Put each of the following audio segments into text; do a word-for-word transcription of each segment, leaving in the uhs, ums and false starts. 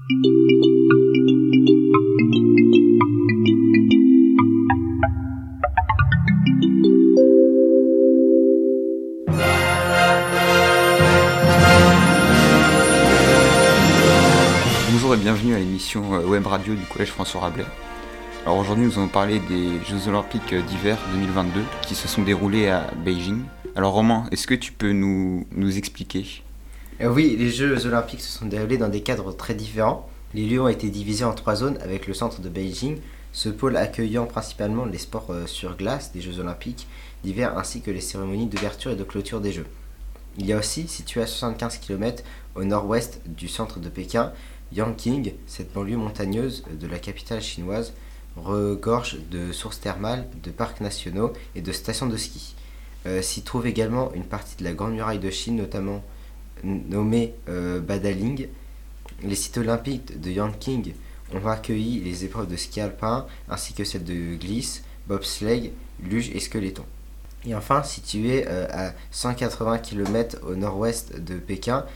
Bonjour et bienvenue à l'émission web radio du Collège François Rabelais. Alors aujourd'hui nous allons parler des Jeux Olympiques d'hiver deux mille vingt-deux qui se sont déroulés à Beijing. Alors Romain, est-ce que tu peux nous, nous expliquer ? euh, Oui, les Jeux Olympiques se sont déroulés dans des cadres très différents. Les lieux ont été divisés en trois zones avec le centre de Beijing, ce pôle accueillant principalement les sports euh, sur glace des Jeux Olympiques d'hiver ainsi que les cérémonies d'ouverture et de clôture des Jeux. Il y a aussi, situé à soixante-quinze kilomètres au nord-ouest du centre de Pékin, Yanqing, cette banlieue montagneuse de la capitale chinoise, regorge de sources thermales, de parcs nationaux et de stations de ski. Euh, s'y trouve également une partie de la Grande Muraille de Chine, notamment nommée euh, Badaling. Les sites olympiques de Yanqing ont accueilli les épreuves de ski alpin ainsi que celles de glisse, bobsleigh, luge et skeleton. Et enfin, situé euh, à cent quatre-vingts kilomètres au nord-ouest de Pékin,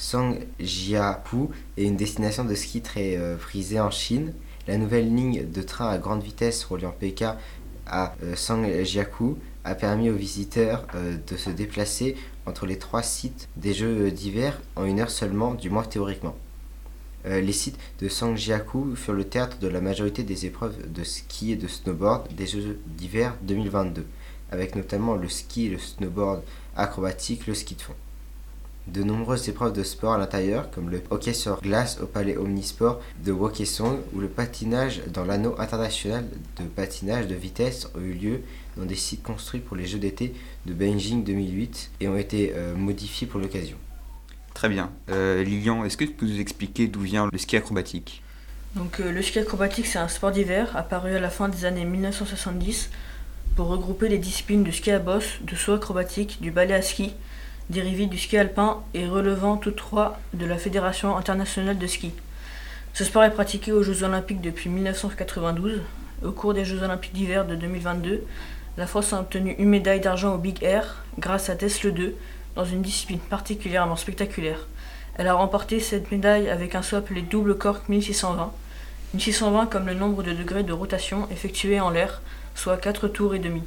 Sangjiakou est une destination de ski très euh, prisée en Chine. La nouvelle ligne de train à grande vitesse reliant Pékin à euh, Sangjiakou a permis aux visiteurs euh, de se déplacer entre les trois sites des Jeux d'hiver en une heure seulement, du moins théoriquement. Euh, les sites de Sangjiakou furent le théâtre de la majorité des épreuves de ski et de snowboard des Jeux d'hiver deux mille vingt-deux, avec notamment le ski, le snowboard acrobatique, le ski de fond. De nombreuses épreuves de sport à l'intérieur, comme le hockey sur glace au palais omnisport de Wokesong ou le patinage dans l'anneau international de patinage de vitesse, ont eu lieu dans des sites construits pour les Jeux d'été de Beijing deux mille huit et ont été euh, modifiés pour l'occasion. Très bien. Euh, Lilian, est-ce que tu peux nous expliquer d'où vient le ski acrobatique ? Donc, euh, le ski acrobatique, c'est un sport d'hiver apparu à la fin des années mille neuf cent soixante-dix pour regrouper les disciplines du ski à bosse, du saut acrobatique, du ballet à ski, dérivé du ski alpin et relevant tous trois de la Fédération internationale de ski. Ce sport est pratiqué aux Jeux olympiques depuis mille neuf cent quatre-vingt-douze. Au cours des Jeux olympiques d'hiver de deux mille vingt-deux, la France a obtenu une médaille d'argent au Big Air grâce à Tesle deux dans une discipline particulièrement spectaculaire. Elle a remporté cette médaille avec un saut appelé double cork mille six cent vingt. mille six cent vingt comme le nombre de degrés de rotation effectués en l'air, soit quatre tours et demi.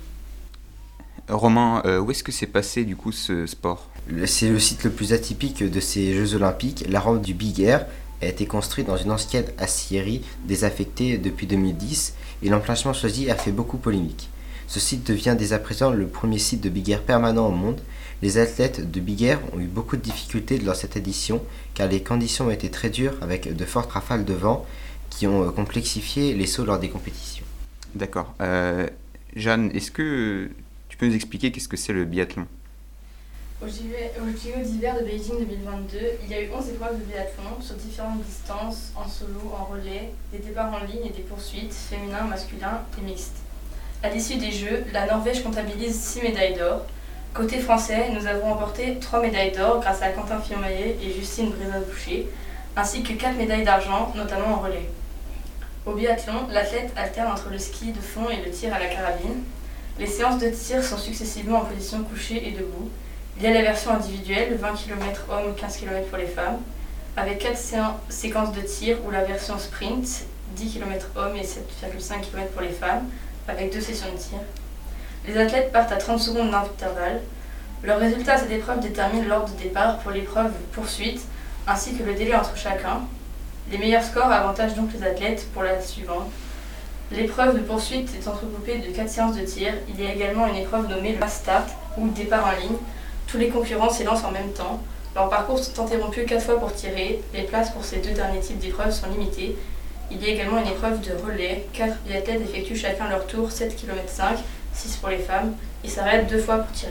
Romain, euh, où est-ce que s'est passé du coup ce sport ? C'est le site le plus atypique de ces Jeux olympiques. La rampe du Big Air a été construite dans une ancienne aciérie désaffectée depuis deux mille dix et l'emplacement choisi a fait beaucoup polémique. Ce site devient dès à présent le premier site de Big Air permanent au monde. Les athlètes de Big Air ont eu beaucoup de difficultés lors de cette édition car les conditions ont été très dures avec de fortes rafales de vent qui ont complexifié les sauts lors des compétitions. D'accord. Euh, Jeanne, est-ce que tu peux nous expliquer qu'est-ce que c'est le biathlon ? Aux J O d'hiver de Beijing deux mille vingt-deux, il y a eu onze épreuves de biathlon sur différentes distances, en solo, en relais, des départs en ligne et des poursuites, féminins, masculins et mixtes. À l'issue des Jeux, la Norvège comptabilise six médailles d'or. Côté français, nous avons remporté trois médailles d'or grâce à Quentin Fillon-Maillet et Justine Brézat-Boucher, ainsi que quatre médailles d'argent, notamment en relais. Au biathlon, l'athlète alterne entre le ski de fond et le tir à la carabine. Les séances de tir sont successivement en position couchée et debout. Il y a la version individuelle, vingt kilomètres hommes, quinze kilomètres pour les femmes, avec quatre sé- séquences de tir ou la version sprint, dix kilomètres hommes et sept virgule cinq kilomètres pour les femmes, avec deux sessions de tir. Les athlètes partent à trente secondes d'intervalle. Leurs résultats à cette épreuve déterminent l'ordre de départ pour l'épreuve poursuite, ainsi que le délai entre chacun. Les meilleurs scores avantagent donc les athlètes pour la suivante. L'épreuve de poursuite est entrecoupée de quatre séances de tir. Il y a également une épreuve nommée le fast start ou départ en ligne. Tous les concurrents s'élancent en même temps. Leurs parcours sont interrompus quatre fois pour tirer. Les places pour ces deux derniers types d'épreuves sont limitées. Il y a également une épreuve de relais. Quatre biathlètes effectuent chacun leur tour, sept virgule cinq kilomètres, six pour les femmes, et s'arrêtent deux fois pour tirer.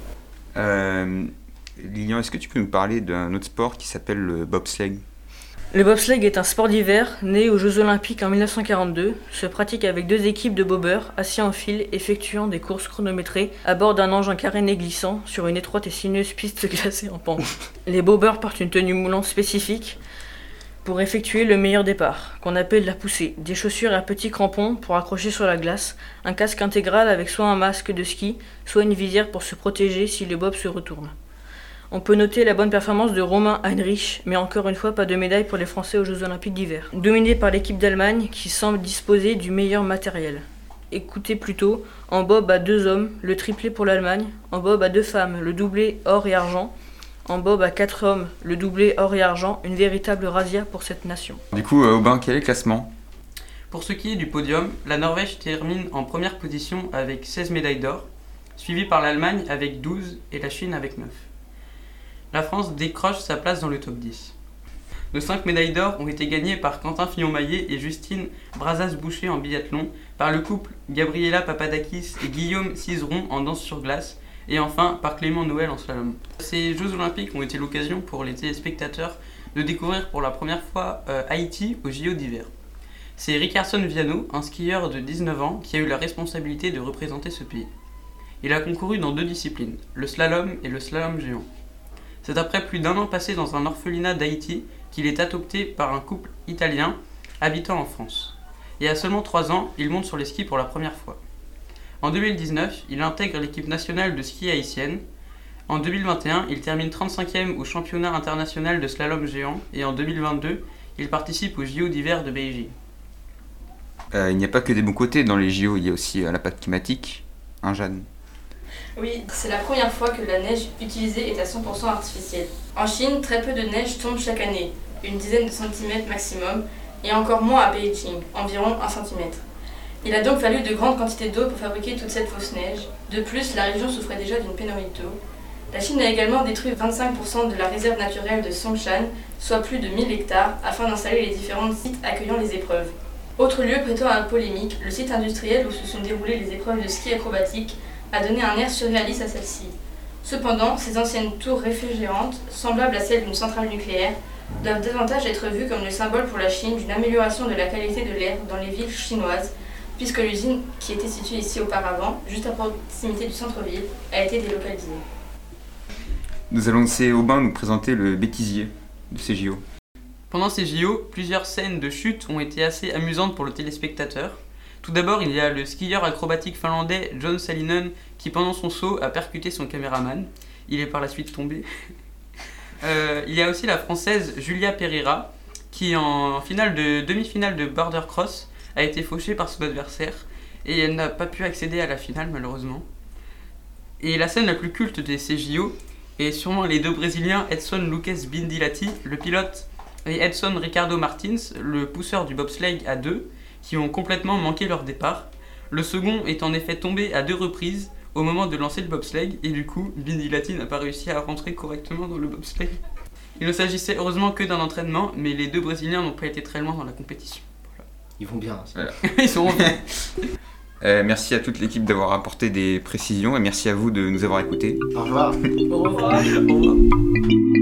Euh, Lilian, est-ce que tu peux nous parler d'un autre sport qui s'appelle le bobsleigh ? Le bobsleigh est un sport d'hiver né aux Jeux olympiques en mille neuf cent quarante-deux, se pratique avec deux équipes de bobeurs assis en file effectuant des courses chronométrées à bord d'un engin caréné glissant sur une étroite et sinueuse piste glacée en pente. Les bobeurs portent une tenue moulante spécifique pour effectuer le meilleur départ, qu'on appelle la poussée, des chaussures à petits crampons pour accrocher sur la glace, un casque intégral avec soit un masque de ski, soit une visière pour se protéger si le bob se retourne. On peut noter la bonne performance de Romain Heinrich, mais encore une fois pas de médaille pour les Français aux Jeux Olympiques d'hiver. Dominé par l'équipe d'Allemagne qui semble disposer du meilleur matériel. Écoutez plutôt, en bob à deux hommes, le triplé pour l'Allemagne, en bob à deux femmes, le doublé or et argent, en bob à quatre hommes, le doublé or et argent, une véritable razzia pour cette nation. Du coup, euh, Aubin, quel est le classement ? Pour ce qui est du podium, la Norvège termine en première position avec seize médailles d'or, suivie par l'Allemagne avec douze et la Chine avec neuf. La France décroche sa place dans le top dix. Nos cinq médailles d'or ont été gagnées par Quentin Fillon-Maillet et Justine Brazas-Boucher en biathlon, par le couple Gabriela Papadakis et Guillaume Cizeron en danse sur glace, et enfin par Clément Noël en slalom. Ces Jeux Olympiques ont été l'occasion pour les téléspectateurs de découvrir pour la première fois euh, Haïti aux J O d'hiver. C'est Ricardson Viano, un skieur de dix-neuf ans, qui a eu la responsabilité de représenter ce pays. Il a concouru dans deux disciplines, le slalom et le slalom géant. C'est après plus d'un an passé dans un orphelinat d'Haïti qu'il est adopté par un couple italien habitant en France. Et à seulement trois ans, il monte sur les skis pour la première fois. En deux mille dix-neuf, il intègre l'équipe nationale de ski haïtienne. En deux mille vingt et un, il termine trente-cinquième au championnat international de slalom géant et en deux mille vingt-deux, il participe aux J O d'hiver de Beijing. Euh, il n'y a pas que des bons côtés dans les J O, il y a aussi euh, l'impact climatique. Hein, Jeanne ? Oui, c'est la première fois que la neige utilisée est à cent pour cent artificielle. En Chine, très peu de neige tombe chaque année, une dizaine de centimètres maximum, et encore moins à Beijing, environ un centimètre. Il a donc fallu de grandes quantités d'eau pour fabriquer toute cette fausse neige. De plus, la région souffrait déjà d'une pénurie d'eau. La Chine a également détruit vingt-cinq pour cent de la réserve naturelle de Songshan, soit plus de mille hectares, afin d'installer les différents sites accueillant les épreuves. Autre lieu prêtant à la polémique, le site industriel où se sont déroulées les épreuves de ski acrobatique a donné un air surréaliste à celle-ci. Cependant, ces anciennes tours réfrigérantes, semblables à celles d'une centrale nucléaire, doivent davantage être vues comme le symbole pour la Chine d'une amélioration de la qualité de l'air dans les villes chinoises, puisque l'usine, qui était située ici auparavant, juste à proximité du centre-ville, a été délocalisée. Nous allons laisser Aubin nous présenter le bêtisier de ces J O. Pendant ces J O, plusieurs scènes de chute ont été assez amusantes pour le téléspectateur. Tout d'abord, il y a le skieur acrobatique finlandais John Salinen qui, pendant son saut, a percuté son caméraman. Il est par la suite tombé. euh, il y a aussi la française Julia Pereira qui, en finale de, demi-finale de border cross, a été fauchée par son adversaire et elle n'a pas pu accéder à la finale malheureusement. Et la scène la plus culte de ces J O est sûrement les deux Brésiliens Edson Lucas Bindilati, le pilote, et Edson Ricardo Martins, le pousseur du bobsleigh à deux, qui ont complètement manqué leur départ. Le second est en effet tombé à deux reprises au moment de lancer le bobsleigh et du coup, Bindilati n'a pas réussi à rentrer correctement dans le bobsleigh. Il ne s'agissait heureusement que d'un entraînement, mais les deux Brésiliens n'ont pas été très loin dans la compétition. Voilà. Ils vont bien. Voilà. Ils sont bien. euh, merci à toute l'équipe d'avoir apporté des précisions et merci à vous de nous avoir écoutés. Au revoir. Au revoir. Au revoir.